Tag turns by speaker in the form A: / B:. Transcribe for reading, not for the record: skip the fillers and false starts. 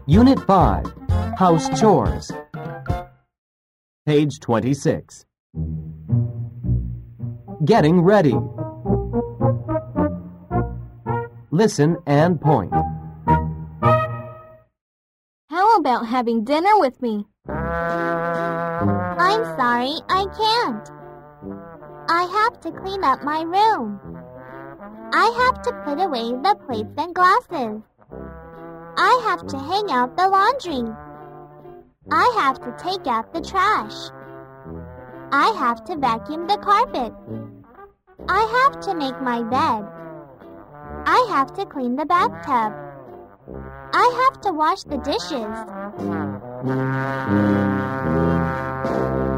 A: Unit 5, House Chores. Page 26. Getting ready. Listen and point.
B: How about having dinner with me? I'm sorry, I can't. I have to clean up my room. I have to put away the plates and glasses. I have to hang out the laundry. I have to take out the trash. I have to vacuum the carpet. I have to make my bed. I have to clean the bathtub. I have to wash the dishes.